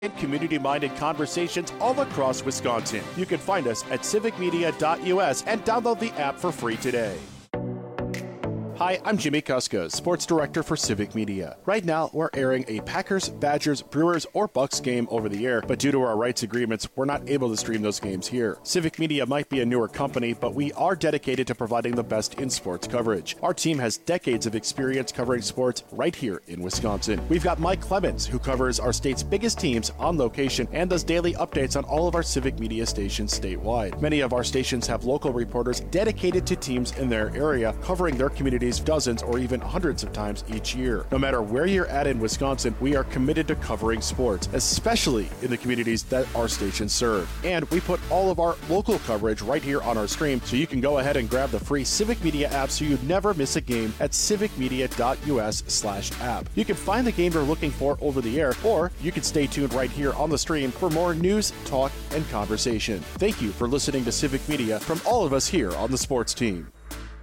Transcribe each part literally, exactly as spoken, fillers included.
and community-minded conversations all across Wisconsin. You can find us at civic media dot U S and download the app for free today. Hi, I'm Jimmy Kuska, Sports Director for Civic Media. Right now, we're airing a Packers, Badgers, Brewers, or Bucks game over the air, but due to our rights agreements, we're not able to stream those games here. Civic Media might be a newer company, but we are dedicated to providing the best in sports coverage. Our team has decades of experience covering sports right here in Wisconsin. We've got Mike Clemens, who covers our state's biggest teams on location and does daily updates on all of our Civic Media stations statewide. Many of our stations have local reporters dedicated to teams in their area, covering their communities dozens or even hundreds of times each year. No matter where you're at in Wisconsin, we are committed to covering sports, especially in the communities that our stations serve. And we put all of our local coverage right here on our stream, so you can go ahead and grab the free Civic Media app so you never miss a game at civic media dot U S slash app. You can find the game you're looking for over the air, or you can stay tuned right here on the stream for more news, talk, and conversation. Thank you for listening to Civic Media from all of us here on the sports team.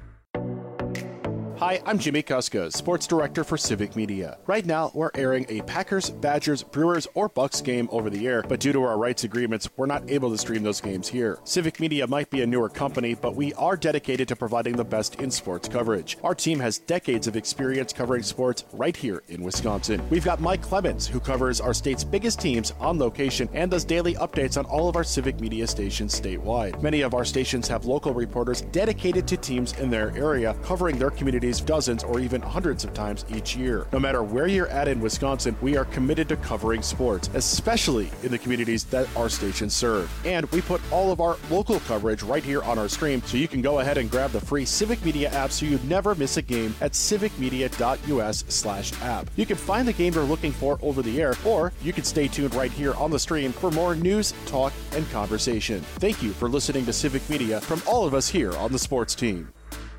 Hi, I'm Jimmy Kuska, Sports Director for Civic Media. Right now, we're airing a Packers, Badgers, Brewers, or Bucks game over the air, but due to our rights agreements, we're not able to stream those games here. Civic Media might be a newer company, but we are dedicated to providing the best in sports coverage. Our team has decades of experience covering sports right here in Wisconsin. We've got Mike Clemens, who covers our state's biggest teams on location and does daily updates on all of our Civic Media stations statewide. Many of our stations have local reporters dedicated to teams in their area, covering their communities dozens or even hundreds of times each year. No matter where you're at in Wisconsin, we are committed to covering sports, especially in the communities that our stations serve. And we put all of our local coverage right here on our stream, so you can go ahead and grab the free Civic Media app so you never miss a game at civic media dot U S slash app. You can find the game you're looking for over the air, or you can stay tuned right here on the stream for more news, talk, and conversation. Thank you for listening to Civic Media from all of us here on the sports team.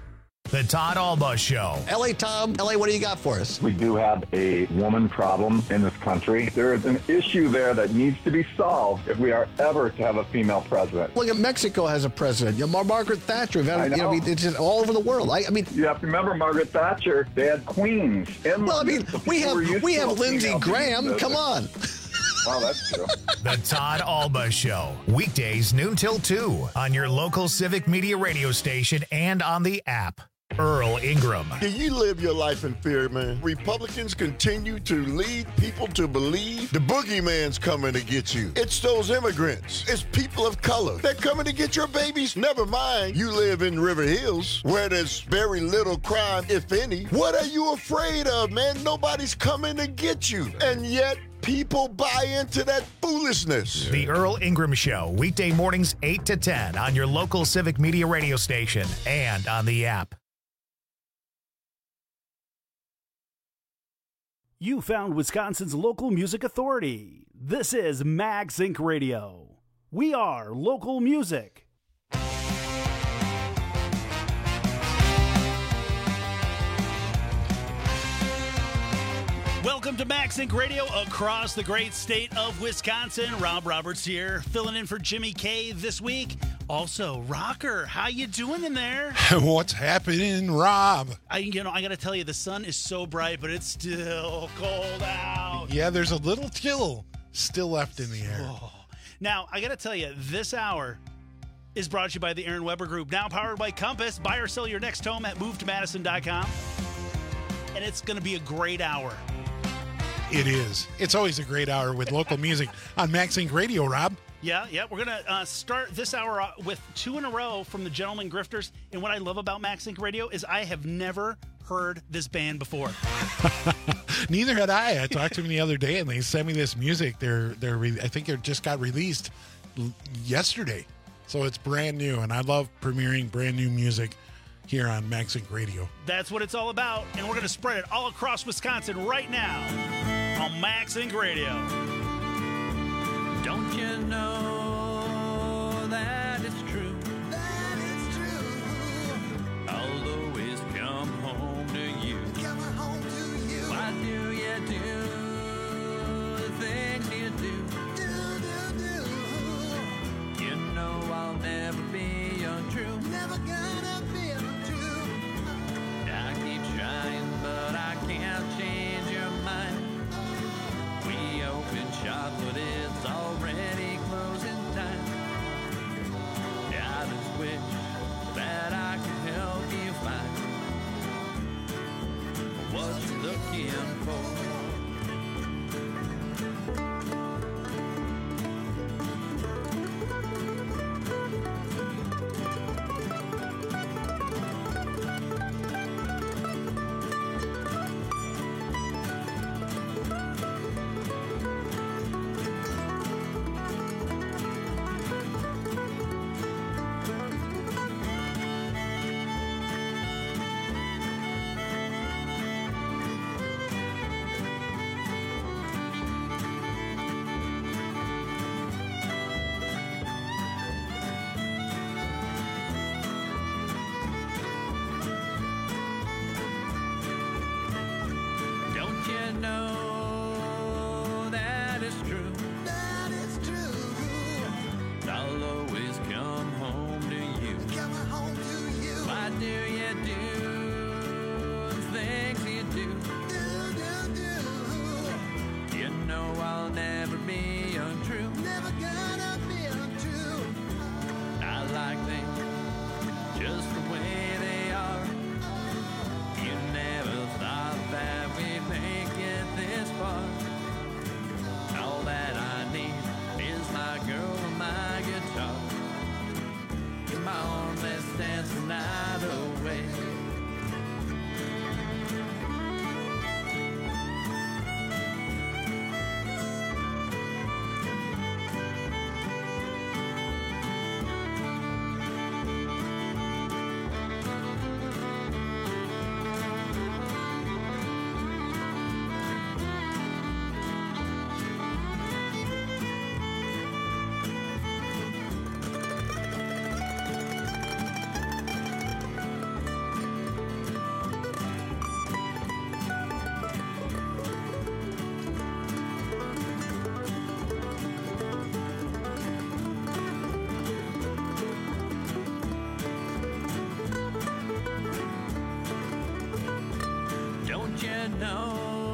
The Todd Alba Show. L A Tom, L A, what do you got for us? We do have a woman problem in this country. There is an issue there that needs to be solved if we are ever to have a female president. Look at Mexico has a president. You know, Margaret Thatcher. Had, I know. You know, it's just all over the world. I, I mean, you have to remember Margaret Thatcher. They had queens. In well, I mean, we have we have Lindsey Graham. Come on. Wow, that's true. The Todd Alba Show. Weekdays noon till two on your local Civic Media radio station and on the app. Earl Ingram. Do you live your life in fear, man? Republicans continue to lead people to believe the boogeyman's coming to get you. It's those immigrants. It's people of color. They're coming to get your babies. Never mind, you live in River Hills, where there's very little crime, if any. What are you afraid of, man? Nobody's coming to get you. And yet, people buy into that foolishness. The Earl Ingram Show, weekday mornings eight to ten on your local Civic Media radio station and on the app. You found Wisconsin's local music authority. This is MagSync Radio. We are local music. Welcome to MagSync Radio across the great state of Wisconsin. Rob Roberts here, filling in for Jimmy K this week. Also, Rocker, how you doing in there? What's happening, Rob? I, you know, I got to tell you, the sun is so bright, but it's still cold out. Yeah, there's a little chill still left in the air. Oh. Now, I got to tell you, this hour is brought to you by the Aaron Weber Group, now powered by Compass. Buy or sell your next home at move to madison dot com. And it's going to be a great hour. It is. It's always a great hour with local music on MagSync Radio, Rob. Yeah, yeah. We're going to uh, start this hour uh, with two in a row from the Gentlemen Grifters. And what I love about MagSync Radio is I have never heard this band before. Neither had I. I talked to them the other day, and they sent me this music. They're they're re- I think it just got released l- yesterday, so it's brand new. And I love premiering brand new music here on MagSync Radio. That's what it's all about, and we're going to spread it all across Wisconsin right now on MagSync Radio. Don't you know that it's true? That it's true. I'll always come home to you. Coming home to you. Why do you do the things you do? Do, do, do. You know I'll never be untrue. Never gonna be untrue. I keep trying, but I can't change your mind. We open shop, but it just the way they are. You never thought that we'd make it this far. All that I need is my girl and my guitar. Come on, let's dance the night away. Don't you know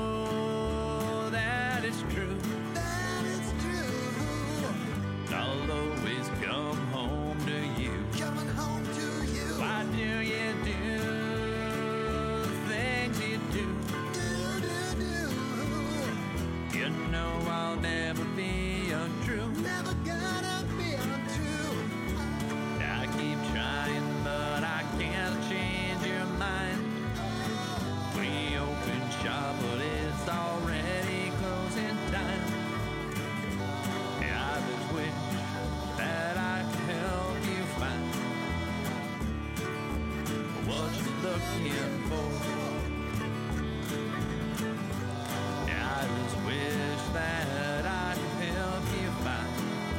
that it's true? That it's true. I'll always come home to you. Coming home to you. Why do you do the things you do? Do, do, do. You know I'll never be untrue. Never gonna be untrue. I keep trying, but I can't change your mind. We open shop, but it's already closing time. I just wish that I could help you find what you're looking for. I just wish that I could help you find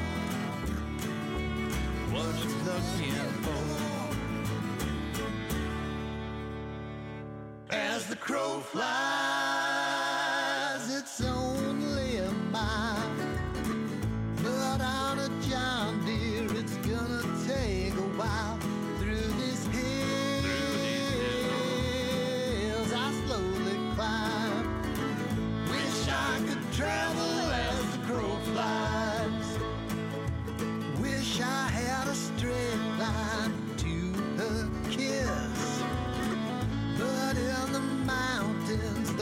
what you're looking for. As the crow flies, it's only a mile. But on a John Deere, it's gonna take a while. Through these hills, I slowly climb. Wish I could travel as the crow flies. Wish I had a straight line to her kiss. But in the mountains,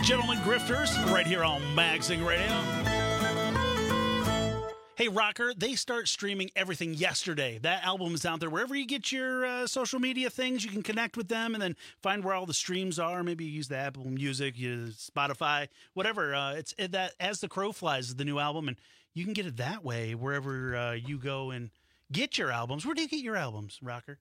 Gentlemen Grifters, right here on Maxing Radio. Hey, Rocker, they start streaming everything yesterday. That album is out there. Wherever you get your uh, social media things, you can connect with them and then find where all the streams are. Maybe you use the Apple Music, you Spotify, whatever. Uh, it's it, that As the Crow Flies is the new album, and you can get it that way wherever uh, you go and get your albums. Where do you get your albums, Rocker?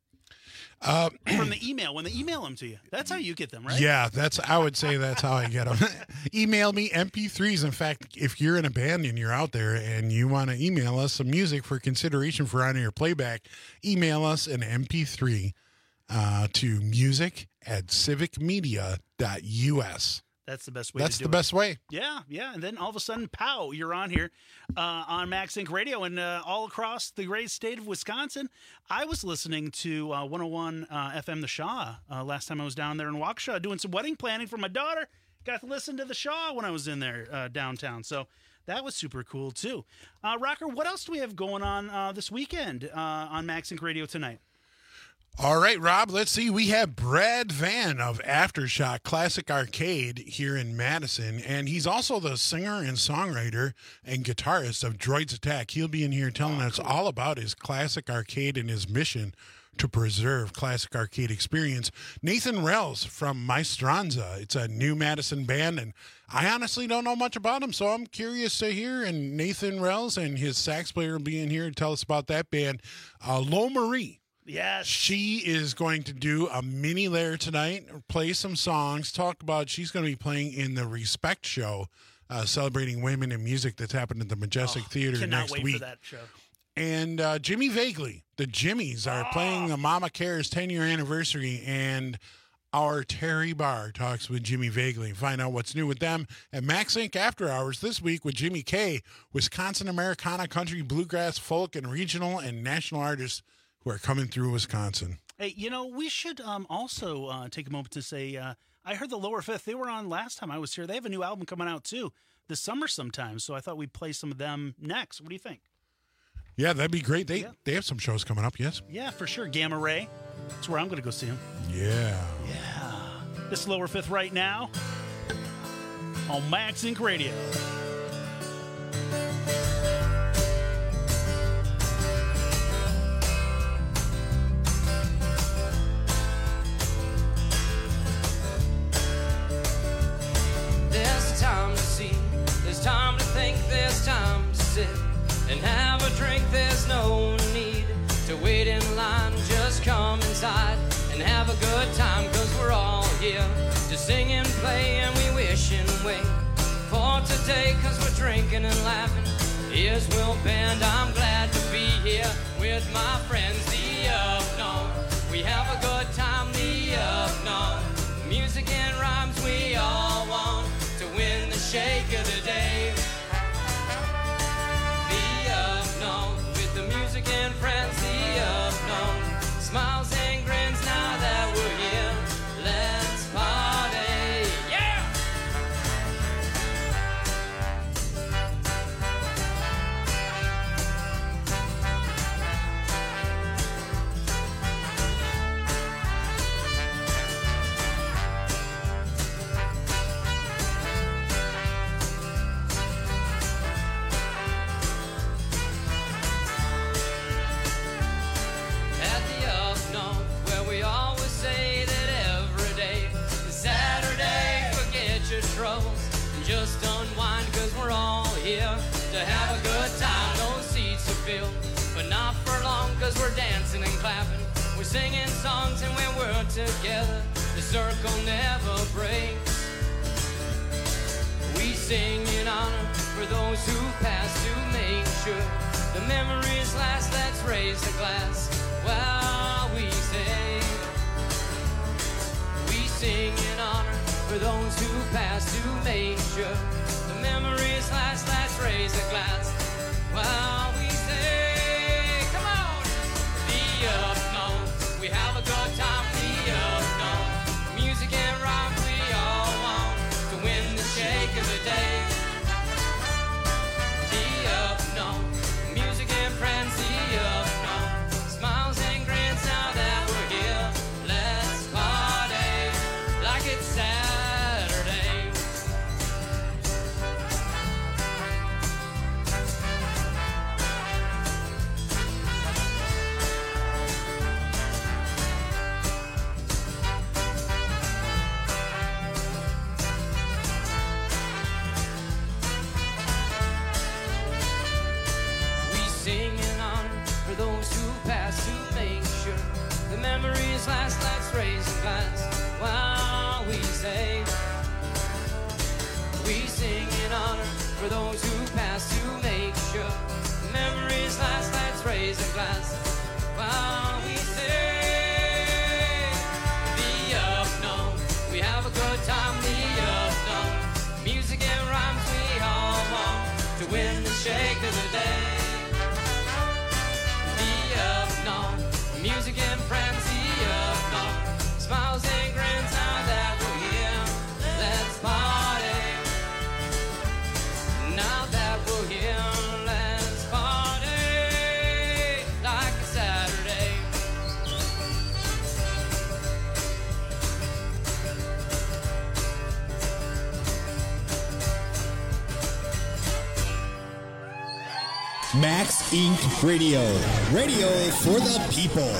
Uh, From the email, when they email them to you. That's how you get them, right? Yeah, that's. I would say that's how I get them. Email me M P threes. In fact, if you're in a band and you're out there and you want to email us some music for consideration for on your playback, email us an M P three uh, to music at civic media dot U S. That's the best way That's to do the it. best way. Yeah, yeah. And then all of a sudden, pow, you're on here uh, on Max Inc Radio and uh, all across the great state of Wisconsin. I was listening to uh, one oh one uh, F M The Shaw uh, last time I was down there in Waukesha doing some wedding planning for my daughter. Got to listen to The Shaw when I was in there uh, downtown. So that was super cool, too. Uh, Rocker, what else do we have going on uh, this weekend uh, on Max Inc Radio tonight? All right, Rob, let's see. We have Brad Van of Aftershock Classic Arcade here in Madison, and he's also the singer and songwriter and guitarist of Droids Attack. He'll be in here telling oh, us cool. all about his Classic Arcade and his mission to preserve Classic Arcade experience. Nathan Rells from Maestranza. It's a new Madison band, and I honestly don't know much about him, so I'm curious to hear. And Nathan Rells and his sax player will be in here to tell us about that band. Uh, Lo Marie. Yes. She is going to do a mini layer tonight, play some songs, talk about, she's going to be playing in the Respect Show, uh, celebrating women in music that's happened at the Majestic oh, Theater cannot next wait week. For that show. And uh, Jimmy Vagley, the Jimmies, are oh. playing the Mama Cares ten-year anniversary, and our Terry Barr talks with Jimmy Vagley. Find out what's new with them at Max Inc After Hours this week with Jimmy K, Wisconsin Americana, country, bluegrass, folk, and regional and national artists who are coming through Wisconsin. Hey, you know, we should um, also uh, take a moment to say, uh, I heard the Lower Fifth, they were on last time I was here. They have a new album coming out, too, this summer sometime, so I thought we'd play some of them next. What do you think? Yeah, that'd be great. They yeah. they have some shows coming up, yes? Yeah, for sure. Gamma Ray. That's where I'm going to go see them. Yeah. Yeah. This Lower Fifth right now on Max Inc Radio. There's time to think, there's time to sit and have a drink. There's no need to wait in line. Just come inside and have a good time, cause we're all here to sing and play, and we wish and wait for today, cause we're drinking and laughing. Here's Will Band, I'm glad to be here with my friends, the Up North. We have a good time, the Up North. Music and rhymes we all want to win the shake of the day. The Up North with the music and friends, the Up North. Smiles and grins now that we're here. Let's party, yeah! Just unwind, cause we're all here to have a good time. No seats are filled, but not for long, cause we're dancing and clapping. We're singing songs and when we're together, the circle never breaks. We sing in honor for those who passed to make sure the memories last. Let's raise the glass while we sing. We sing in honor for those who pass to make sure the memories last. Let's raise a glass while we say, come on, the Up North. We have a good time, the Up North. Music and rock we all want to win the shake of the day. The Up North. Music and friends, the Up North. Smiles and grins now that we're here. Let's party like it's Saturday. Memories last, let's raise a glass while we say we sing in honor for those who passed to make sure. Memories last, let's raise a glass while we say the unknown. We have a good time, the unknown. Music and rhymes, we all want to win the shake of the day. The unknown. Music and friends, the unknown. Smiles and grins, now that we're here, let's party. Now that we're here, let's party like a Saturday. Max Incorporated. Radio. Radio for the people.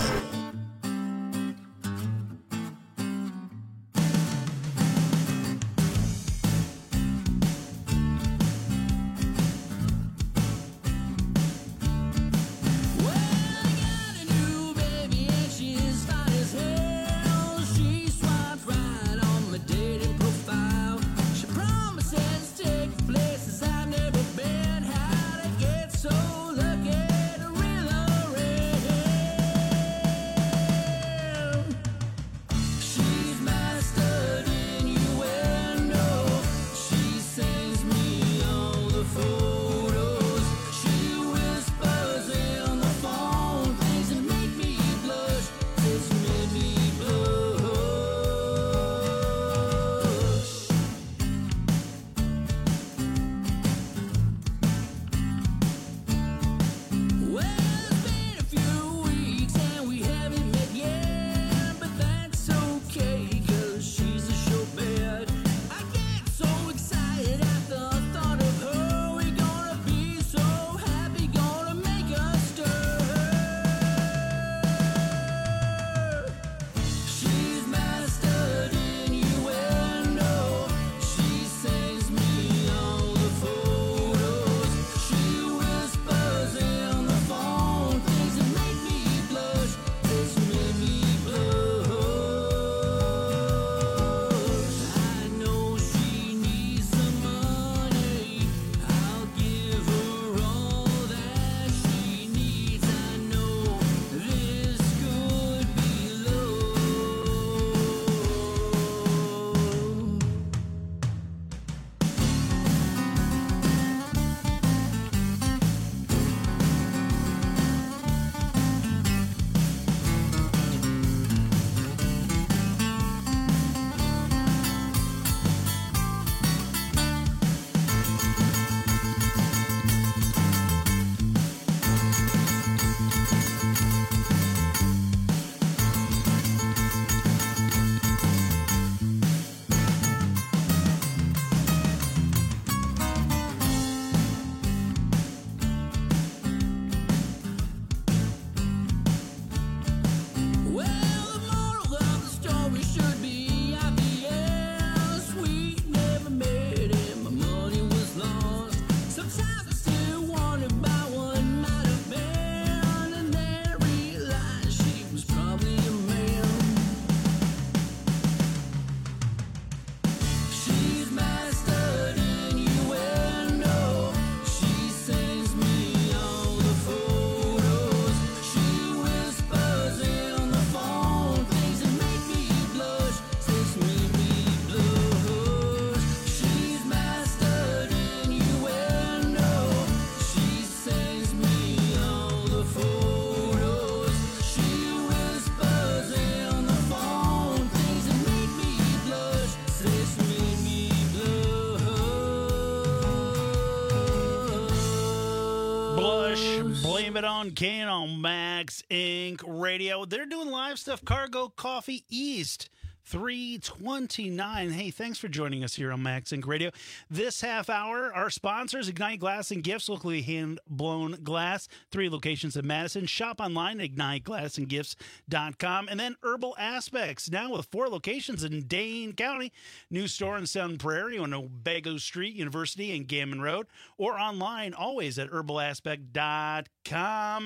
Blame It On Kane on Max Incorporated. Radio. They're doing live stuff. Cargo Coffee East. three twenty-nine. Hey, thanks for joining us here on Max Inc Radio. This half hour, our sponsors, Ignite Glass and Gifts, locally hand-blown glass, three locations in Madison. Shop online, ignite glass and gifts dot com. And then Herbal Aspects, now with four locations in Dane County. New store in Sun Prairie on Obago Street, University and Gammon Road. Or online, always at herbal aspect dot com.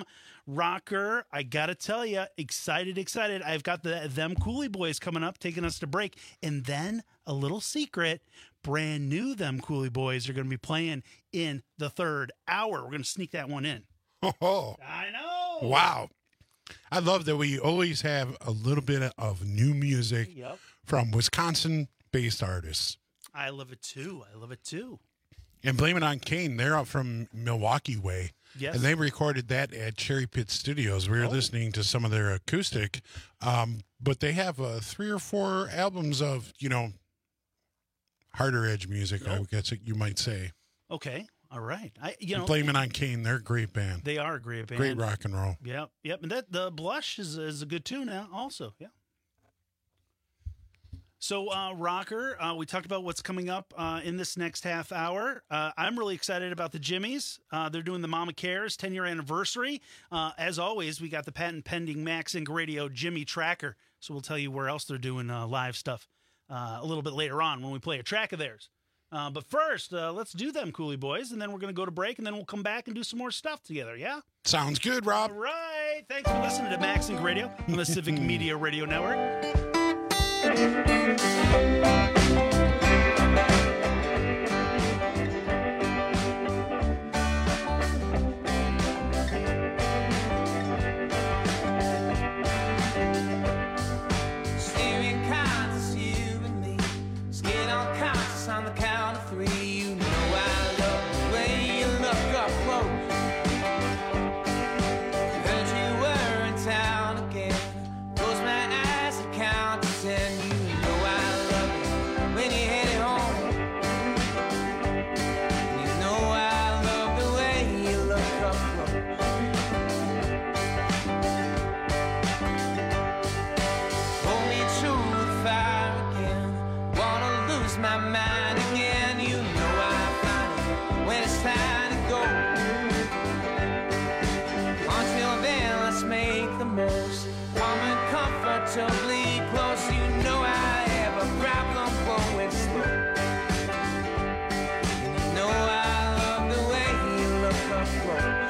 Rocker, I got to tell you, excited, excited. I've got the Them Cooley Boys coming up, taking us to break. And then a little secret, brand new Them Cooley Boys are going to be playing in the third hour. We're going to sneak that one in. Oh, I know. Wow. I love that we always have a little bit of new music Yep. from Wisconsin-based artists. I love it too. I love it too. And Blame It on Kane, they're out from Milwaukee way. Yes. And they recorded that at Cherry Pit Studios. We were Oh. listening to some of their acoustic. Um, but they have uh, three or four albums of, you know, harder edge music, I Oh. guess you might say. Okay. All right. I you know Blame It on Kane, they're a great band. they are a great band. Great rock and roll. Yep. Yep. And that the Blush is is a good tune now also. Yeah. So, uh, Rocker, uh, we talked about what's coming up uh, in this next half hour. Uh, I'm really excited about the Jimmies. Uh, they're doing the Mama Cares ten-year anniversary. Uh, as always, we got the patent-pending Max Inc Radio Jimmy Tracker. So we'll tell you where else they're doing uh, live stuff uh, a little bit later on when we play a track of theirs. Uh, but first, uh, let's do them, Cooley Boys, and then we're going to go to break, and then we'll come back and do some more stuff together, yeah? Sounds good, Rob. All right. Thanks for listening to Max Inc Radio on the Civic Media Radio Network. Steering conscious, you and me. Skin on conscious on the count of three. You know I love the way you look up close. Heard you were in town again. Close my eyes and count to ten. You know I love it when you head home. You know I love the way you look up close. Hold me true to the fire again. Wanna lose my mind again. You know I find it when it's time to go. Until then, let's make the most. Come and comfortably close. You know I have a problem going slow. And you know I love the way you look up close.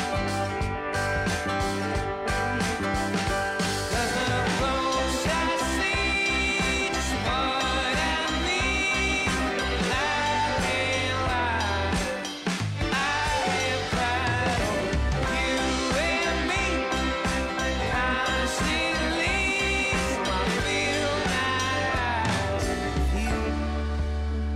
Cause the close I see just what I need. I realize I have cried over you and me constantly. So I feel my eyes with you.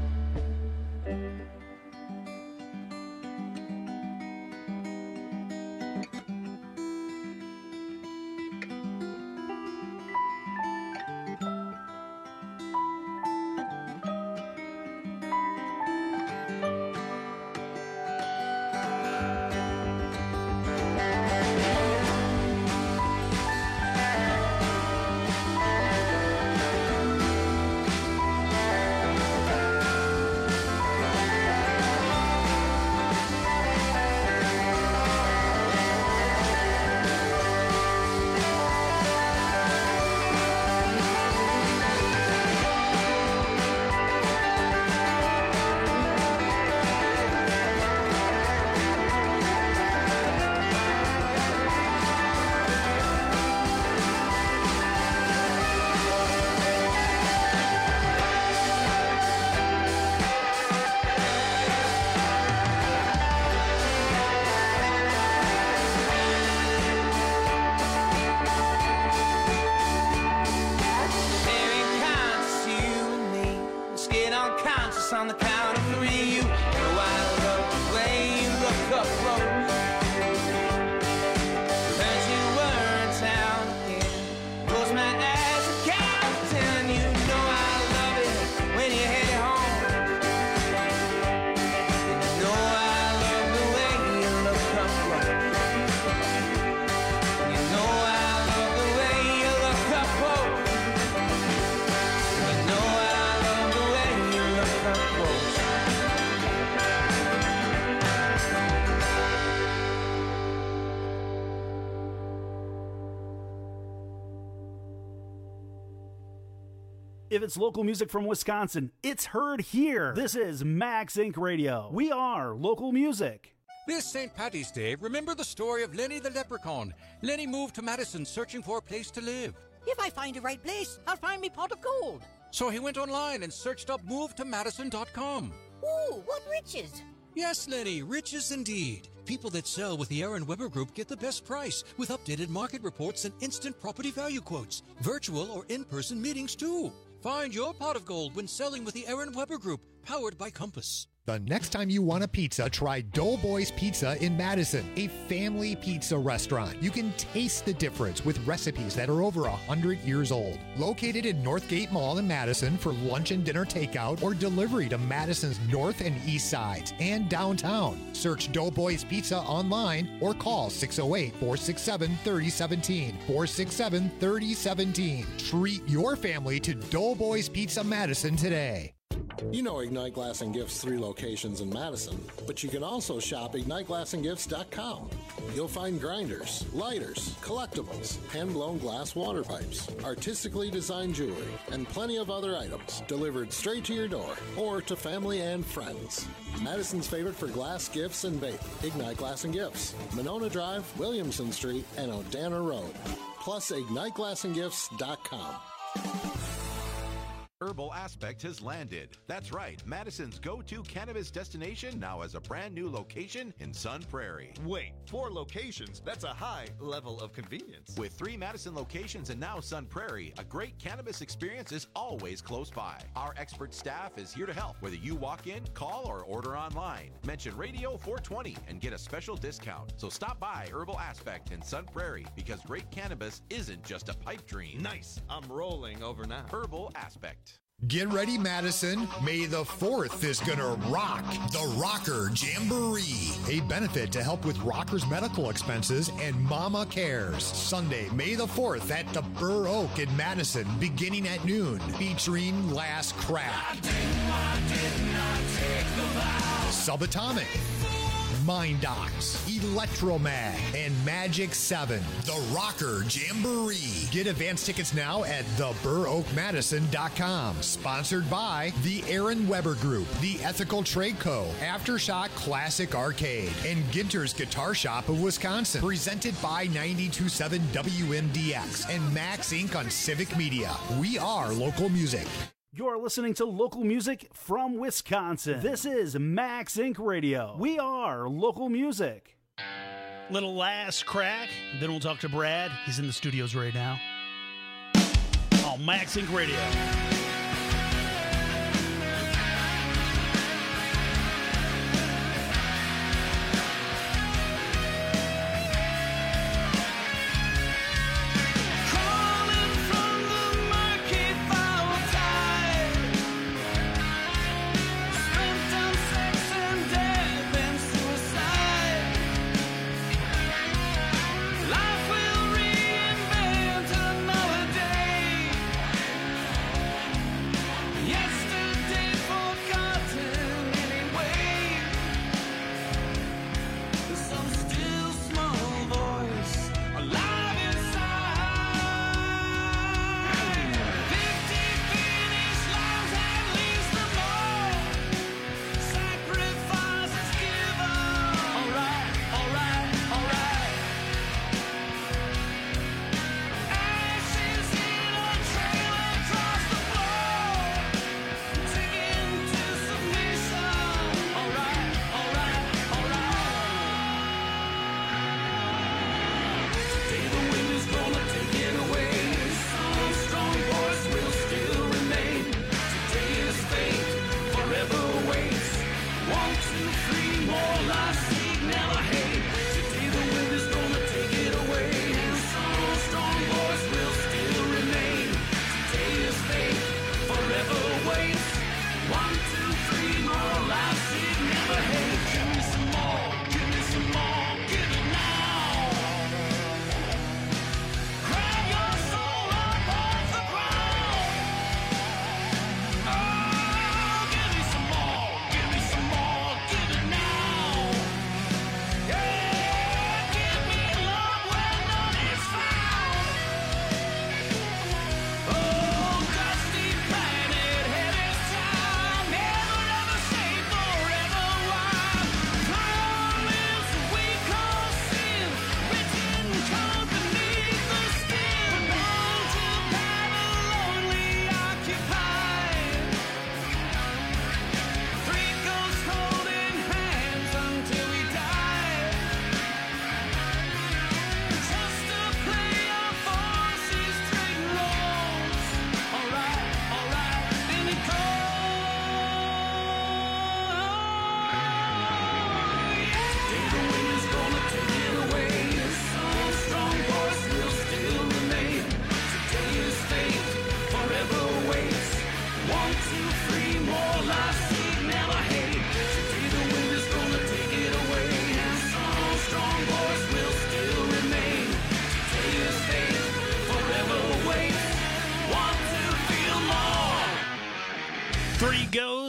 Staring conscious, you and me. Skin unconscious on the count of three. You know I love the way you look up close. Heard you were in town again. Close my eyes and count to ten. You know I love it when you head home. And you know I love the way you look up close. You know I love the way you look up close. You know I love the way you look up close. If it's local music from Wisconsin, it's heard here. This is Max Inc Radio. We are local music. This Saint Patty's Day, remember the story of Lenny the Leprechaun. Lenny moved to Madison searching for a place to live. If I find the right place, I'll find me pot of gold. So he went online and searched up move to madison dot com. Ooh, what riches! Yes, Lenny, riches indeed. People that sell with the Aaron Weber Group get the best price with updated market reports and instant property value quotes. Virtual or in-person meetings, too. Find your pot of gold when selling with the Aaron Weber Group, powered by Compass. The next time you want a pizza, try Doughboys Pizza in Madison, a family pizza restaurant. You can taste the difference with recipes that are over one hundred years old. Located in Northgate Mall in Madison for lunch and dinner takeout or delivery to Madison's north and east sides and downtown. Search Doughboys Pizza online or call six oh eight, four six seven, three oh one seven, four six seven, three oh one seven. Treat your family to Doughboys Pizza Madison today. You know Ignite Glass and Gifts' three locations in Madison, but you can also shop ignite glass and gifts dot com. You'll find grinders, lighters, collectibles, hand-blown glass water pipes, artistically designed jewelry, and plenty of other items delivered straight to your door or to family and friends. Madison's favorite for glass gifts and baking, Ignite Glass and Gifts, Monona Drive, Williamson Street, and Odana Road. Plus ignite glass and gifts dot com. Herbal Aspect has landed. That's right, Madison's go-to cannabis destination now has a brand new location in Sun Prairie. Wait, four locations? That's a high level of convenience. With three Madison locations and now Sun Prairie, a great cannabis experience is always close by. Our expert staff is here to help, whether you walk in, call, or order online. Mention Radio four twenty and get a special discount. So stop by Herbal Aspect in Sun Prairie, because great cannabis isn't just a pipe dream. Nice. I'm rolling over now. Herbal Aspect. Get ready, Madison. May the fourth is gonna rock. The Rocker Jamboree, a benefit to help with rockers' medical expenses and Mama Cares. Sunday, May the fourth at the Burr Oak in Madison, beginning at noon, featuring Last Crack, Subatomic, Mind Docs, Electromag, and Magic seven. The Rocker Jamboree. Get advance tickets now at the burr oak madison dot com. Sponsored by the Aaron Weber Group, the Ethical Trade Co., Aftershock Classic Arcade, and Ginter's Guitar Shop of Wisconsin. Presented by ninety-two point seven W M D X and Max Incorporated on Civic Media. We are local music. You're listening to local music from Wisconsin. This is Max Incorporated. Radio. We are local music. Little Last Crack. Then we'll talk to Brad. He's in the studios right now. Oh, Max Incorporated. Radio.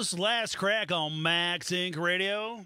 Ghost, Last Crack on Max Inc Radio.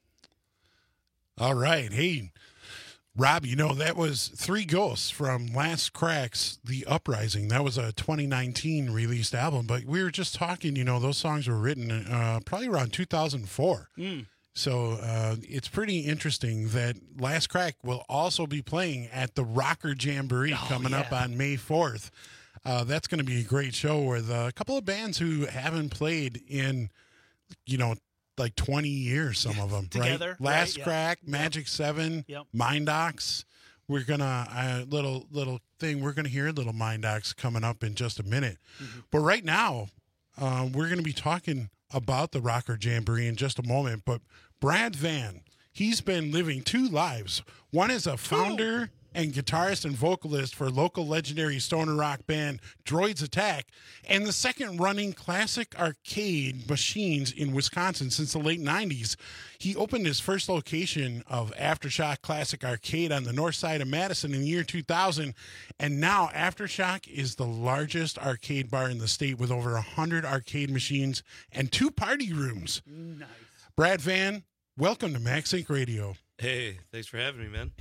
All right. Hey, Rob, you know, that was Three Ghosts from Last Cracks, The Uprising. That was a twenty nineteen released album, but we were just talking, you know, those songs were written uh, probably around two thousand four. Mm. So uh, it's pretty interesting that Last Crack will also be playing at the Rocker Jamboree Oh, coming yeah. up on May fourth. Uh, that's going to be a great show with uh, a couple of bands who haven't played in, you know, like twenty years, some of them, Together, right? Last right, yeah. Crack, Magic Seven, Yep. Mind Docs. We're gonna a uh, little little thing. We're gonna hear little Mind Docs coming up in just a minute. Mm-hmm. But right now, uh, we're gonna be talking about the Rocker Jamboree in just a moment. But Brad Van, he's been living two lives. One is a founder and guitarist and vocalist for local legendary stoner rock band Droids Attack, and the second running classic arcade machines in Wisconsin since the late nineties. He opened his first location of Aftershock Classic Arcade on the north side of Madison in the year two thousand, and now Aftershock is the largest arcade bar in the state with over one hundred arcade machines and two party rooms. Nice. Brad Van, welcome to Max Inc Radio. Hey, thanks for having me, man.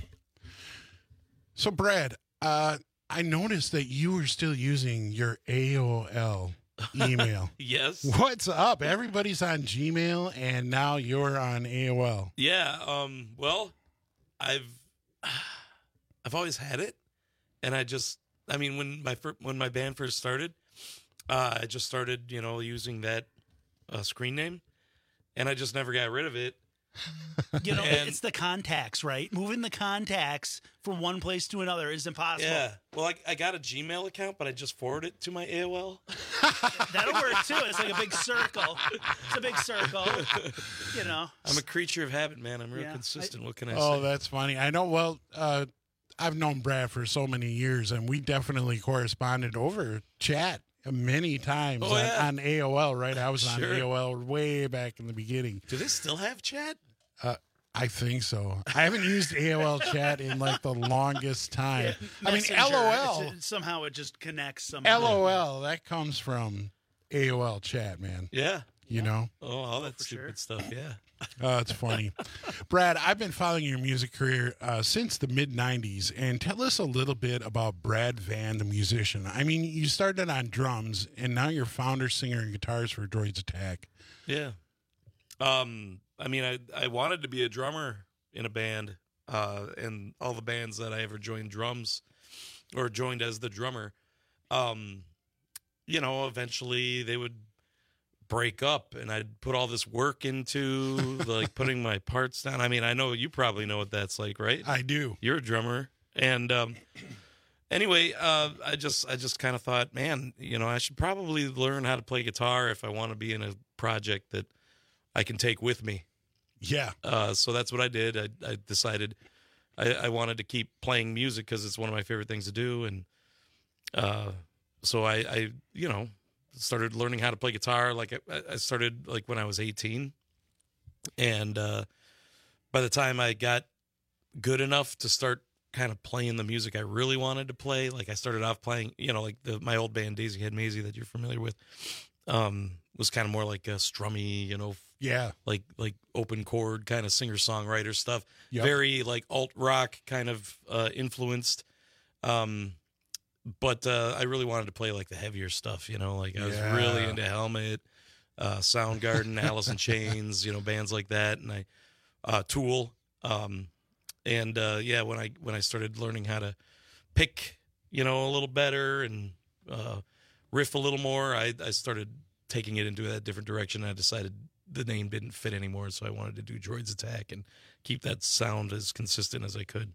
So, Brad, uh, I noticed that you were still using your A O L email. Yes. What's up? Everybody's on Gmail, and now you're on A O L. Yeah. Um. Well, I've I've always had it, and I just, I mean, when my fir- when my band first started, uh, I just started, you know, using that uh, screen name, and I just never got rid of it. You know, And- it's the contacts, right? Moving the contacts from one place to another is impossible. Yeah. Well, I, I got a Gmail account, but I just forwarded it to my A O L. That'll work too. It's like a big circle. It's a big circle. You know. I'm a creature of habit, man. I'm real Yeah. consistent. what can I Oh, say? that's funny. I know. Well, uh, I've known Brad for so many years, and we definitely corresponded over chat many times Oh, on, yeah. on A O L, right? I was on Sure. A O L way back in the beginning. Do they still have chat? Uh, I think so. I haven't used A O L chat in like the longest time. I mean, Messenger, L O L. it's- it- somehow it just connects somehow. L O L, that comes from A O L chat, man. Yeah. You know? Oh, all that stupid stuff. Yeah. Oh, it's funny. Brad, I've been following your music career uh, since the mid nineties, and tell us a little bit about Brad Van, the musician. I mean, you started on drums, and now you're founder, singer, and guitarist for Droids Attack. Yeah. Um, I mean, I I wanted to be a drummer in a band, uh, and all the bands that I ever joined drums or joined as the drummer, um, you know, eventually they would break up, and I'd put all this work into like putting my parts down. I mean, I know you probably know what that's like, right? I do. You're a drummer, and um, anyway, uh, I just I just kind of thought, man, you know, I should probably learn how to play guitar if I want to be in a project that I can take with me. Yeah. Uh, so that's what I did. I, I decided I, I wanted to keep playing music because it's one of my favorite things to do, and uh, so I, I, you know, started learning how to play guitar. Like I, I started like when I was eighteen, and uh, by the time I got good enough to start kind of playing the music I really wanted to play, like I started off playing, you know, like the my old band Daisy Head Maisie that you're familiar with, um, was kind of more like a strummy, you know, yeah, like like open chord kind of singer songwriter stuff. Yep. Very like alt rock kind of uh, influenced. Um, but uh, I really wanted to play like the heavier stuff, you know, like I was Yeah. really into Helmet, uh, Soundgarden, Alice in Chains, you know, bands like that, and I uh, Tool. Um, and uh, yeah, when I when I started learning how to pick, you know, a little better and uh, riff a little more, I I started taking it into that different direction. I decided the name didn't fit anymore, so I wanted to do Droids Attack and keep that sound as consistent as I could.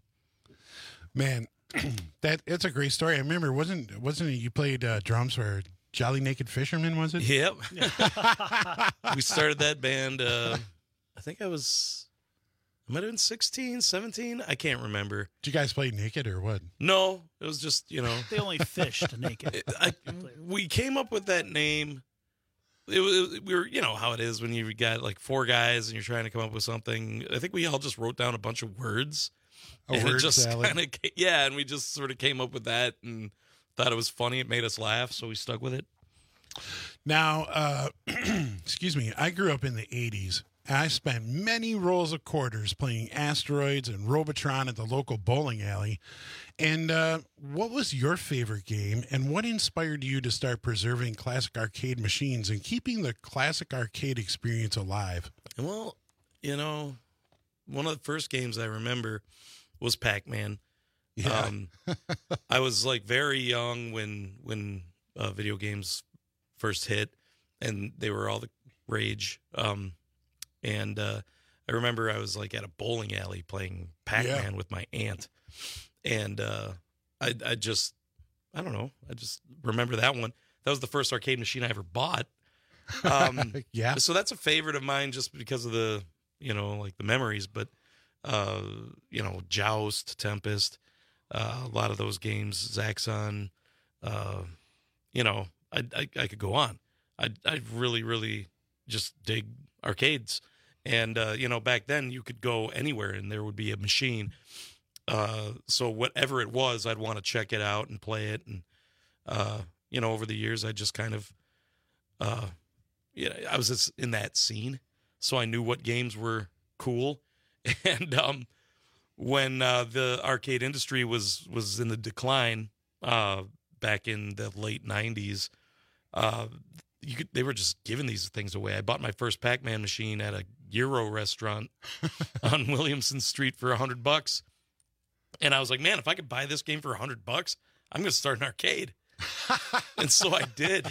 Man, that it's a great story. I remember, wasn't wasn't it you played uh, drums for Jolly Naked Fisherman, was it? Yep. We started that band, uh, I think I was, I might have been sixteen, seventeen. I can't remember. Did you guys play naked or what? No, it was just, you know. They only fished naked. I, we came up with that name. It was, we were, you know how it is when you got like four guys and you're trying to come up with something. I think we all just wrote down a bunch of words. A and word it just salad. kind of, yeah, and we just sort of came up with that and thought it was funny. It made us laugh, so we stuck with it. Now, uh, excuse me, I grew up in the eighties. I spent many rolls of quarters playing Asteroids and Robotron at the local bowling alley. And uh, what was your favorite game, and what inspired you to start preserving classic arcade machines and keeping the classic arcade experience alive? Well, you know, one of the first games I remember was Pac-Man. Yeah. Um, I was like very young when when uh, video games first hit, and they were all the rage. Um, and uh, I remember I was like at a bowling alley playing Pac-Man Yeah. with my aunt, and uh, I I just I don't know I just remember that one. That was the first arcade machine I ever bought. Um, Yeah. So that's a favorite of mine just because of the you know like the memories, but uh, you know Joust, Tempest. Uh, a lot of those games, Zaxxon, uh, you know, I, I I could go on. I I really really just dig arcades, and uh, you know back then you could go anywhere and there would be a machine. Uh, so whatever it was, I'd want to check it out and play it, and uh, you know over the years I just kind of, uh, you know, I was just in that scene, so I knew what games were cool, and um. When uh, the arcade industry was was in the decline uh, back in the late nineties, uh, you could, they were just giving these things away. I bought my first Pac-Man machine at a Euro restaurant on Williamson Street for a hundred bucks, and I was like, "Man, if I could buy this game for a hundred bucks, I'm going to start an arcade." And so I did.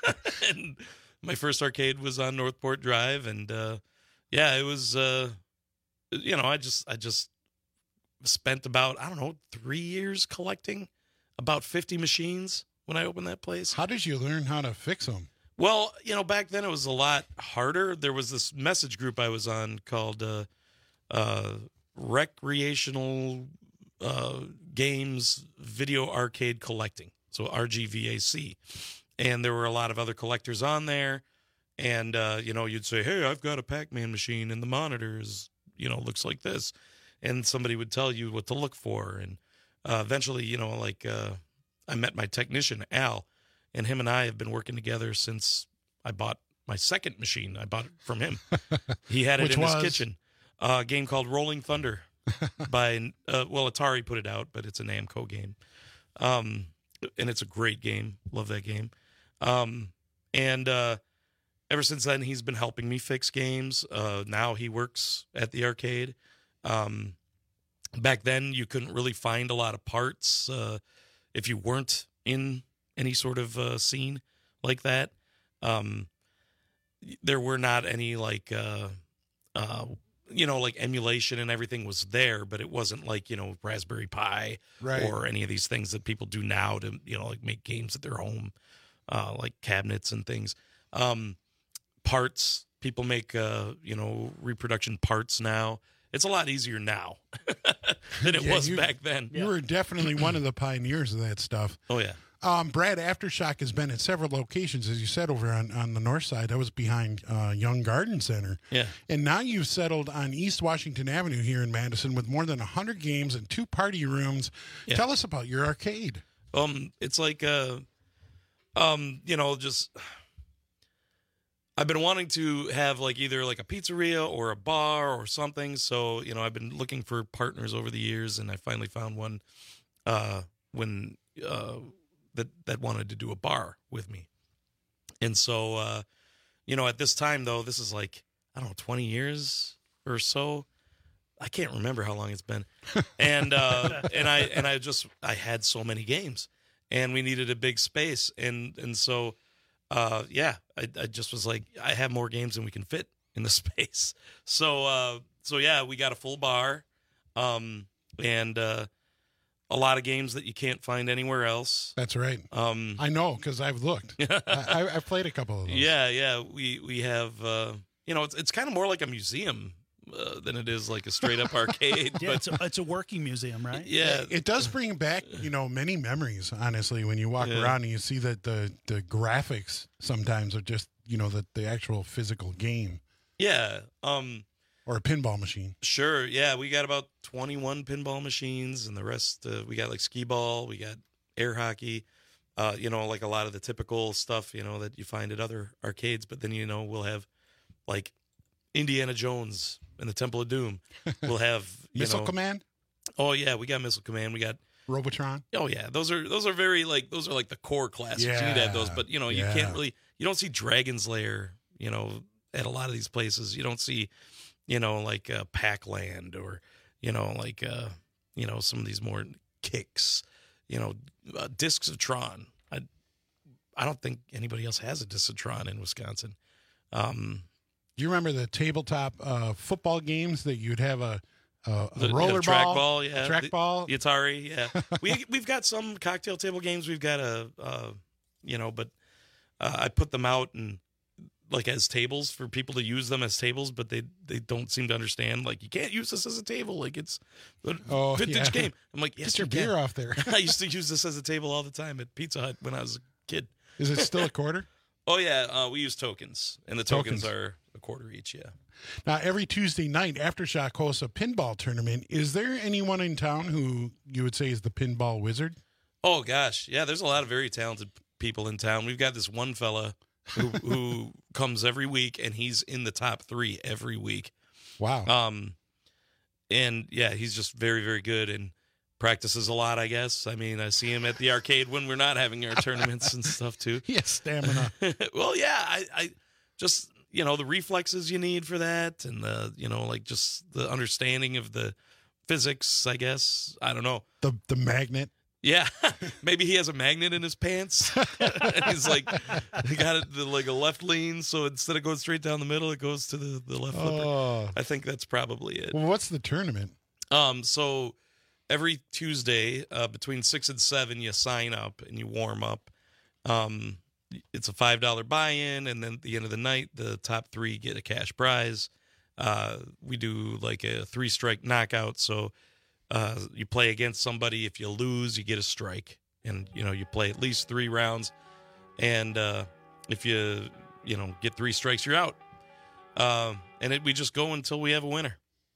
And my first arcade was on Northport Drive, and uh, yeah, it was. Uh, you know, I just I just. spent about, I don't know, three years collecting about fifty machines when I opened that place. How did you learn how to fix them? Well, you know, back then it was a lot harder. There was this message group I was on called uh, uh, Recreational uh, Games Video Arcade Collecting, so R G V A C. And there were a lot of other collectors on there. And, uh, you know, you'd say, hey, I've got a Pac-Man machine and the monitor is, you know, looks like this. And somebody would tell you what to look for. And uh, eventually, you know, like uh, I met my technician, Al, and him and I have been working together since I bought my second machine. I bought it from him. He had it Which in was? his kitchen. Uh, a game called Rolling Thunder by, uh, well, Atari put it out, but it's a Namco game. Um, and it's a great game. Love that game. Um, and uh, ever since then, he's been helping me fix games. Uh, now he works at the arcade. Um, back then you couldn't really find a lot of parts, uh, if you weren't in any sort of, uh, scene like that. Um, there were not any like, uh, uh, you know, like emulation and everything was there, but it wasn't like, you know, Raspberry Pi Right. or any of these things that people do now to, you know, like make games at their home, uh, like cabinets and things. Um, parts, people make, uh, you know, reproduction parts now. It's a lot easier now than it Yeah, was you- back then. You were definitely one of the pioneers of that stuff. Oh, yeah. Um, Brad, Aftershock has been at several locations, as you said, over on, on the north side. That was behind uh, Young Garden Center. Yeah. And now you've settled on East Washington Avenue here in Madison with more than one hundred games and two party rooms. Yeah. Tell us about your arcade. Um, it's like, uh, um, you know, just I've been wanting to have like either like a pizzeria or a bar or something. So, you know, I've been looking for partners over the years, and I finally found one uh, when uh, that that wanted to do a bar with me. And so, uh, you know, at this time though, this is like I don't know, twenty years or so. I can't remember how long it's been. And uh, and I and I just I had so many games, and we needed a big space, and and so. Uh, yeah, I, I just was like, I have more games than we can fit in the space. So, uh, so yeah, we got a full bar, um, and, uh, a lot of games that you can't find anywhere else. That's right. Um, I know, cause I've looked. I, I, I've played a couple of those. yeah, yeah, we, we have, uh, you know, it's, it's kind of more like a museum, uh, than it is like a straight up arcade. Yeah, but it's a, it's a working museum, right? yeah, It does bring back, you know, many memories, honestly, when you walk Yeah. around and you see that the, the graphics sometimes are just, you know, the, the actual physical game yeah, um, or a pinball machine. sure. Yeah, we got about twenty-one pinball machines, and the rest uh, we got like skee ball, we got air hockey. uh, you know, like a lot of the typical stuff, you know, that you find at other arcades. But then, you know, we'll have like Indiana Jones and the Temple of Doom. We'll have you Missile know, Command. Oh yeah, we got Missile Command. We got Robotron. Oh yeah, those are those are very like those are like the core classics. Yeah. You need to have those, but you know, you Yeah. can't really you don't see Dragon's Lair, you know, at a lot of these places. You don't see, you know, like uh, Pac-Land or you know, like uh, you know, some of these more kicks, you know, uh, Discs of Tron. I I don't think anybody else has a Disc of Tron in Wisconsin. Um, Do you remember the tabletop uh, football games that you'd have a a, a the, roller the track ball, ball, yeah, track the, ball, the Atari, yeah. we we've got some cocktail table games. We've got a, uh, you know, but uh, I put them out and like as tables for people to use them as tables, but they they don't seem to understand. Like you can't use this as a table. Like it's a Oh, vintage yeah. game. I'm like, yes, Get your you can. beer off there. I used to use this as a table all the time at Pizza Hut when I was a kid. Is it still a quarter? Oh yeah, uh, we use tokens, and the tokens, Tokens. are a quarter each. Yeah. Now, every Tuesday night, Aftershock hosts a pinball tournament. Is there anyone in town who you would say is the pinball wizard? Oh gosh, yeah. There's a lot of very talented people in town. We've got this one fella who, who comes every week, and he's in the top three every week. Wow. Um, and yeah, he's just very, very good and practices a lot. I guess. I mean, I see him at the arcade when we're not having our tournaments and stuff too. He has stamina. Well, yeah. I, I just you know the reflexes you need for that, and the you know like just the understanding of the physics. I guess I don't know. The the magnet. Yeah, maybe he has a magnet in his pants. And he's like, he got it the, like a left lean, so instead of going straight down the middle, it goes to the, the left flipper. Oh. I think that's probably it. Well, what's the tournament? Um, so every Tuesday uh, between six and seven, you sign up and you warm up. Um, it's a five dollar buy-in, and then at the end of the night, the top three get a cash prize. Uh, we do like a three-strike knockout, so uh, you play against somebody. If you lose, you get a strike, and you know you play at least three rounds. And uh, if you you know get three strikes, you're out. Uh, and it, we just go until we have a winner.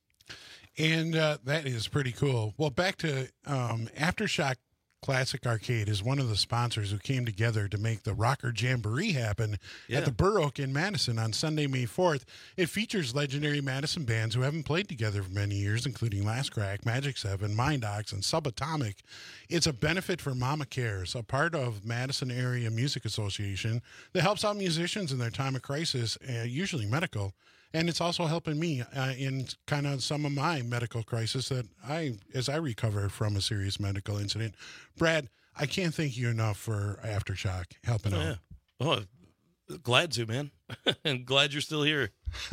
And uh, that is pretty cool. Well, back to um, Aftershock Classic Arcade is one of the sponsors who came together to make the Rocker Jamboree happen Yeah. at the Burr Oak in Madison on Sunday, May fourth. It features legendary Madison bands who haven't played together for many years, including Last Crack, Magic Seven, Mind Ox, and Subatomic. It's a benefit for Mama Cares, a part of Madison Area Music Association that helps out musicians in their time of crisis, uh, usually medical. And it's also helping me uh, in kind of some of my medical crisis that I, as I recover from a serious medical incident. Brad, I can't thank you enough for Aftershock helping Oh, out. yeah. Oh, glad to, man. And glad you're still here.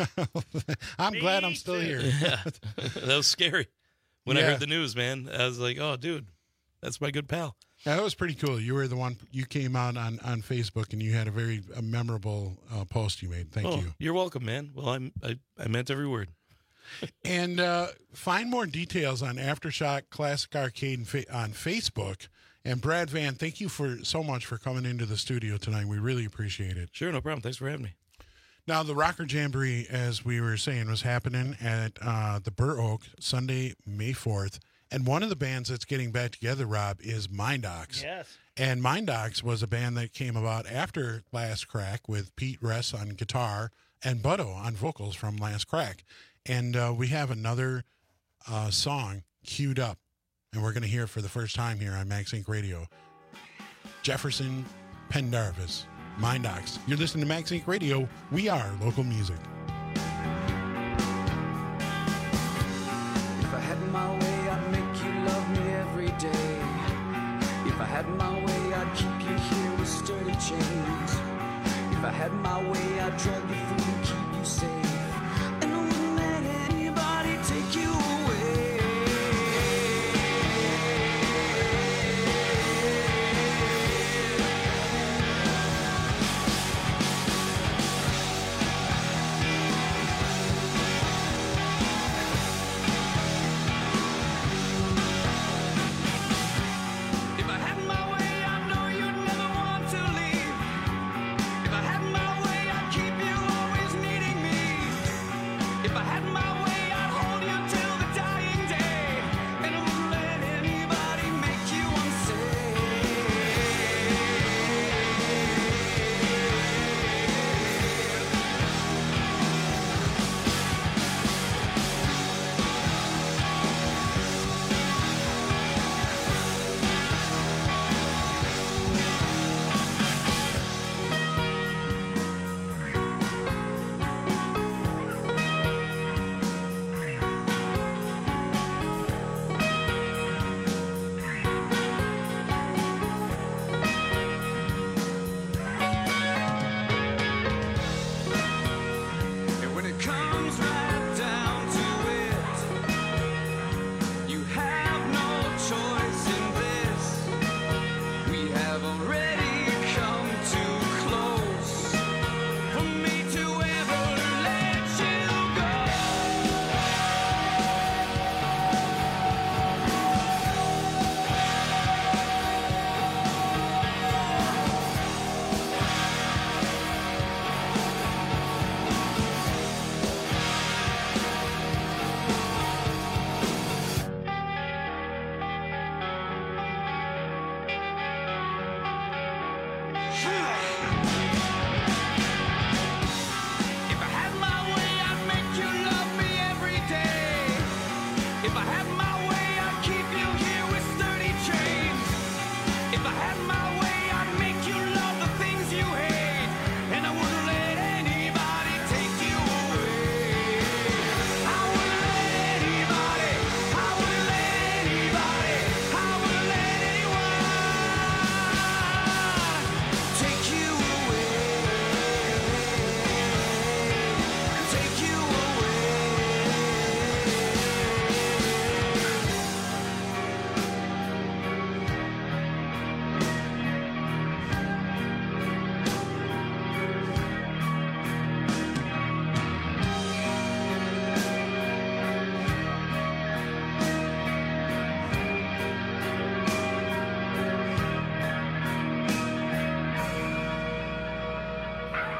I'm glad I'm still here. Yeah. That was scary. When I Yeah. heard the news, man, I was like, oh, dude, that's my good pal. Yeah, that was pretty cool. You were the one, you came out on, on Facebook and you had a very uh, memorable uh, post you made. Thank oh, you. You're welcome, man. Well, I'm, I, I meant every word. And uh, find more details on Aftershock Classic Arcade and fa- on Facebook. And Brad Van, thank you for so much for coming into the studio tonight. We really appreciate it. Sure, no problem. Thanks for having me. Now, the Rocker Jamboree, as we were saying, was happening at uh, the Burr Oak Sunday, May fourth. And one of the bands that's getting back together, Rob, is Mind Ox. Yes. And Mind Ox was a band that came about after Last Crack with Pete Ress on guitar and Butto on vocals from Last Crack. And uh, we have another uh, song queued up, and we're going to hear it for the first time here on Max Inc Radio. Jefferson Pendarvis, Mind Ox. You're listening to Max Inc Radio. We are local music. If I had my way, I'd make you love me every day. If I had my way, I'd keep you here with sturdy chains. If I had my way, I'd drug you through and keep you safe. And I wouldn't let anybody take you away. If I had my way, I know you'd never want to leave. If I had my way, I'd keep you always needing me.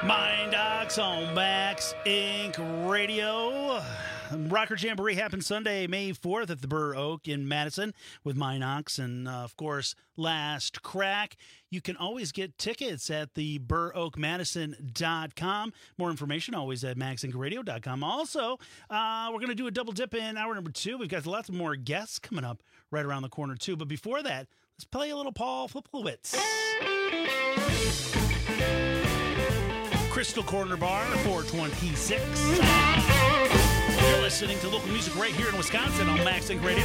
Mind Docs on Max Incorporated. Radio. Rocker Jamboree happens Sunday, May fourth at the Burr Oak in Madison with Minox and, uh, of course, Last Crack. You can always get tickets at the burr oak madison dot com. More information always at max inc radio dot com. Also, uh, we're going to do a double dip in hour number two. We've got lots more guests coming up right around the corner, too. But before that, let's play a little Paul Fliplowitz. Crystal Corner Bar, four twenty-six. You're listening to local music right here in Wisconsin on Max Inc Radio.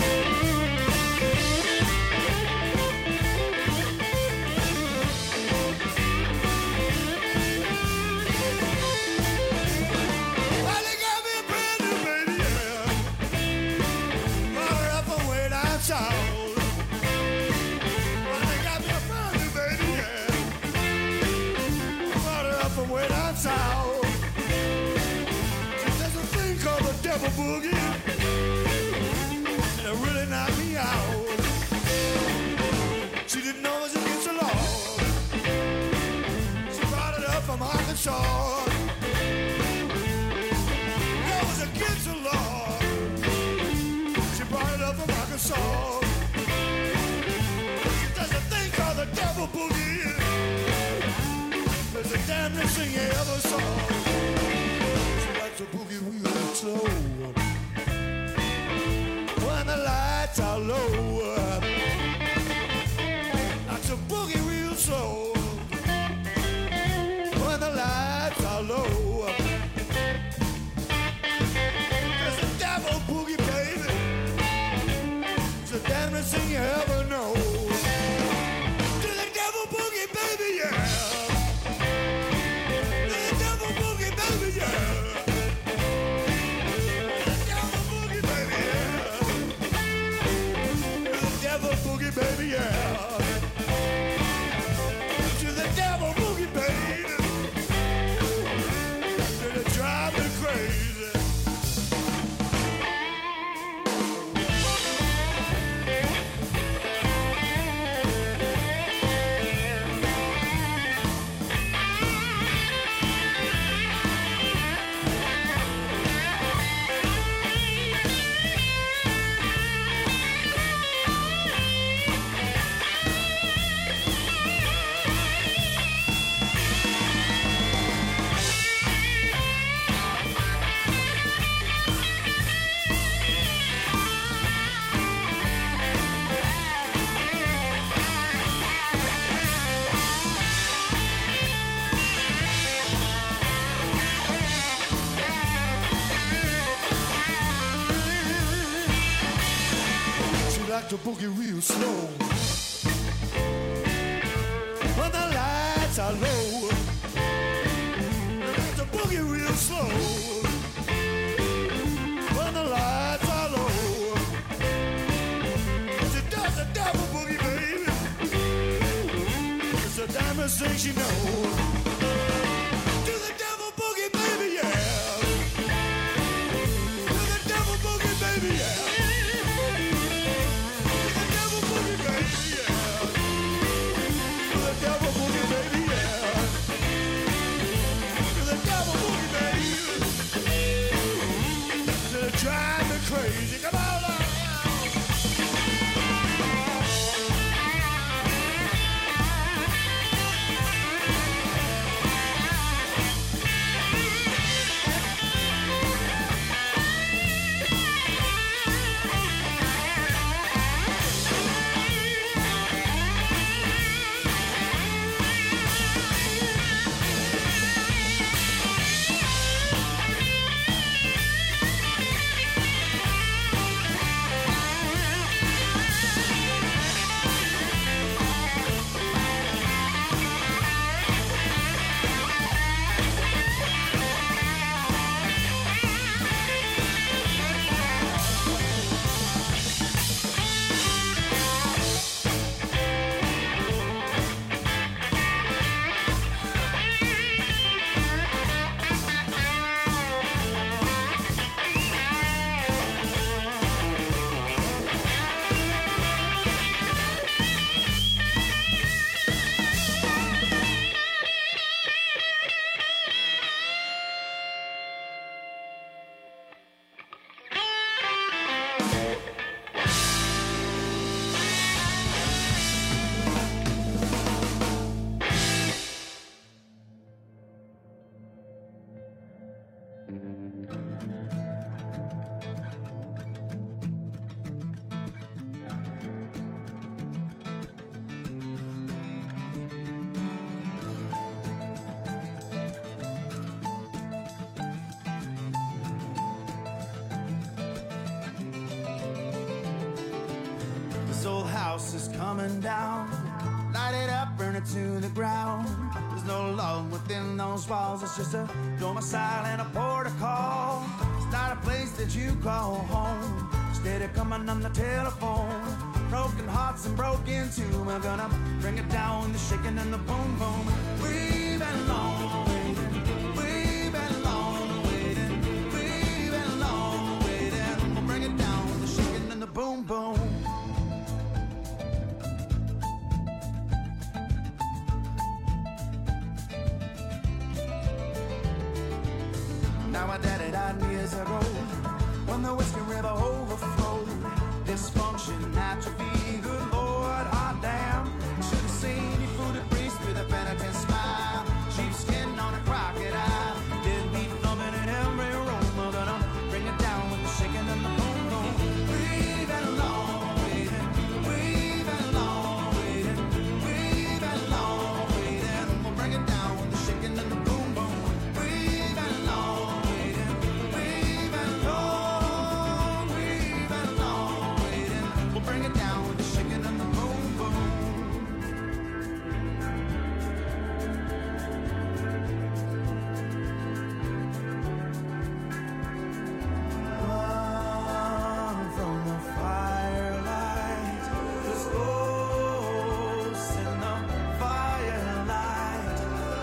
Boogie, and it really knocked me out. She didn't know it was against the law. She brought it up from Arkansas. It was against the law. She brought it up from Arkansas. She does a thing called the devil boogie. It's the damnedest thing you ever saw. She likes a boogie real slow. When the lights are low, knocks a boogie real slow. When the lights are low, there's a devil boogie, baby. It's the damnedest thing you ever know. To the devil boogie, baby, yeah. To the devil boogie, baby, yeah. Baby, yeah. To the devil boogie, baby. Did it drive me crazy? To boogie real slow. When the lights are low, to boogie real slow. When the lights are low, she does the devil boogie, baby. It's the damnedest thing she knows. To the devil boogie, baby, yeah. To the devil boogie, baby, yeah. Drive me crazy, come on now. This old house is coming down. Light it up, burn it to the ground. There's no love within those walls. It's just a domicile and a port of call. It's not a place that you call home. Instead of coming on the telephone. Broken hearts and broken too. We're gonna bring it down with the shaking and the boom boom. We've been long waiting. We've been long waiting. We've been long waiting. We'll bring it down with the shaking and the boom boom. Now my daddy died years ago when the Whiskey River overflowed. Dysfunction, atrophy, good Lord, hot damn. Should have seen you food a priest with a penitent smile. Sheepskin on a crocodile. Deadbeat thumping in every room. We're gonna bring it down with the shaking and the boom boom. We've been long waiting. We've been long waiting. We've been long waiting. We'll bring it down with the shaking and the boom boom. We've been long. Bring it down with the shaking and the boom boom. Run from the firelight, there's ghosts in the firelight.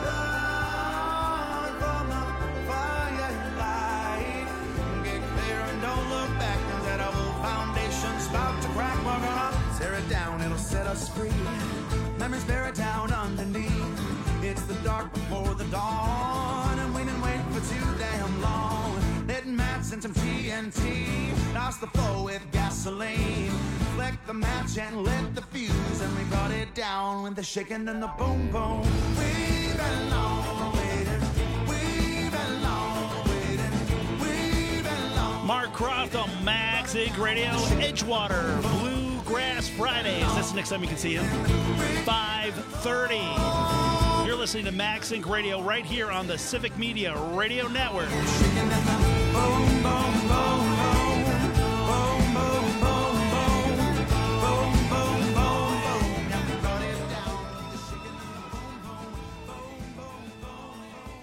Run from the firelight. Get clear and don't look back, 'cause that old foundation's about to crack. We're gonna tear it down, it'll set us free. Memories buried down underneath. It's the dark before the dawn, and wait and wait for too damn long. Letting mats and some T N T. Lost the flow with gasoline. Flick the match and lit the fuse, and we brought it down with the shaking and the boom boom. We've been long waiting. We've been long waiting. We've been long. Mark Croft on Max Inc Radio, Edgewater, Bluegrass Fridays. That's the next time you can see him. five thirty. You're listening to Max Inc Radio right here on the Civic Media Radio Network. Boom, boom, boom, boom. Boom, boom, boom, boom. Boom, boom, boom, boom. Now we brought it down with the shaking and the boom boom. Boom, boom, boom,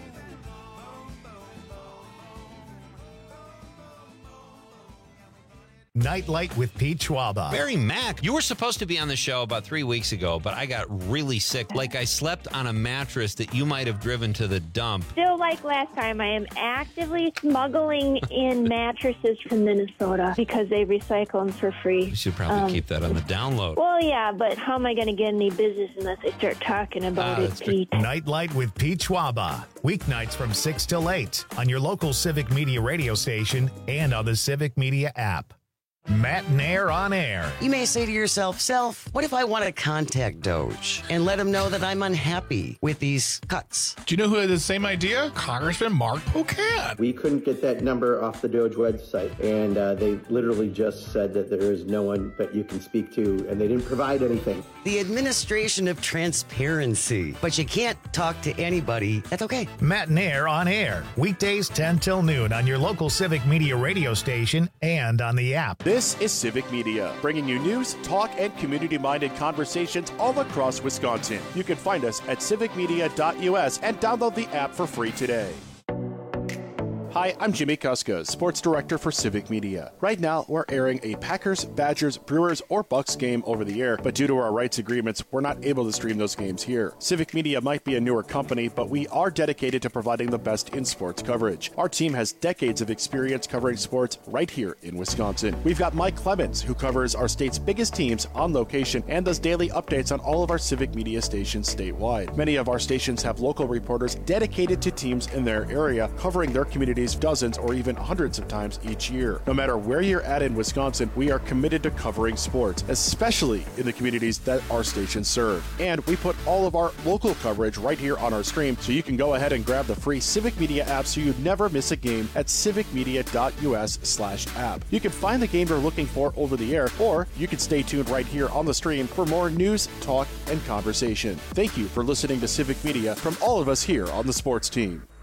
Nightlight with Pete Schwaba. Barry Mack, you were supposed to be on the show about three weeks ago, but I got really sick. Like I slept on a mattress that you might have driven to the dump. Still like last time, I am actively smuggling in mattresses from Minnesota because they recycle them for free. You should probably Um, keep that on the download. Well, yeah, but how am I going to get any business unless I start talking about Ah, it, that's Pete? Nightlight with Pete Schwaba. Weeknights from six till eight on your local Civic Media radio station and on the Civic Media app. Matt Nair on air. You may say to yourself, Self, what if I want to contact Doge and let him know that I'm unhappy with these cuts? Do you know who had the same idea? Congressman Mark Pocan. We couldn't get that number off the Doge website, and uh, they literally just said that there is no one that you can speak to, and they didn't provide anything. The administration of transparency. But you can't talk to anybody. That's okay. Matt Nair on air. Weekdays ten till noon on your local Civic Media radio station and on the app. This is Civic Media, bringing you news, talk, and community-minded conversations all across Wisconsin. You can find us at civic media dot U S and download the app for free today. Hi, I'm Jimmy Kuska, Sports Director for Civic Media. Right now, we're airing a Packers, Badgers, Brewers, or Bucks game over the air, but due to our rights agreements, we're not able to stream those games here. Civic Media might be a newer company, but we are dedicated to providing the best in sports coverage. Our team has decades of experience covering sports right here in Wisconsin. We've got Mike Clemens, who covers our state's biggest teams on location and does daily updates on all of our Civic Media stations statewide. Many of our stations have local reporters dedicated to teams in their area, covering their communities dozens or even hundreds of times each year. No matter where you're at in Wisconsin, we are committed to covering sports, especially in the communities that our stations serve. And we put all of our local coverage right here on our stream, so you can go ahead and grab the free Civic Media app so you never miss a game at civic media dot U S slash app. You can find the game you're looking for over the air, or you can stay tuned right here on the stream for more news, talk, and conversation. Thank you for listening to Civic Media from all of us here on the sports team.